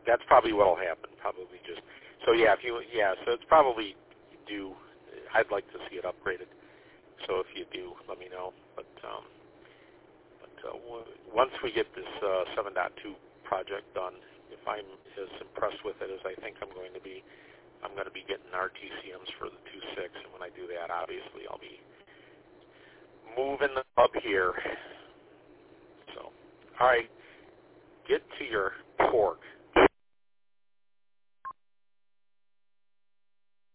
that's probably what will happen. Probably just so yeah. So it's probably due. I'd like to see it upgraded. So if you do, let me know. But once we get this 7.2 project done, if I'm as impressed with it as I think I'm going to be getting RTCMs for the 2.6. And when I do that, obviously I'll be moving up here. So, all right, get to your pork.